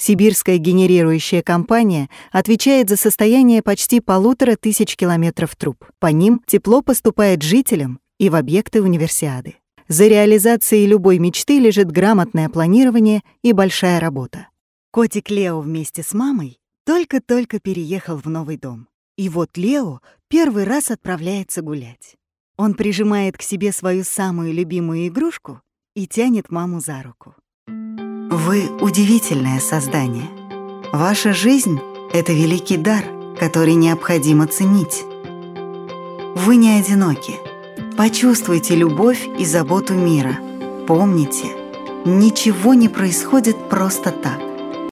Сибирская генерирующая компания отвечает за состояние почти 1500 километров труб. По ним тепло поступает жителям и в объекты универсиады. За реализацией любой мечты лежит грамотное планирование и большая работа. Котик Лео вместе с мамой только-только переехал в новый дом. И вот Лео первый раз отправляется гулять. Он прижимает к себе свою самую любимую игрушку и тянет маму за руку. Вы удивительное создание. Ваша жизнь — это великий дар, который необходимо ценить. Вы не одиноки. Почувствуйте любовь и заботу мира. Помните, ничего не происходит просто так.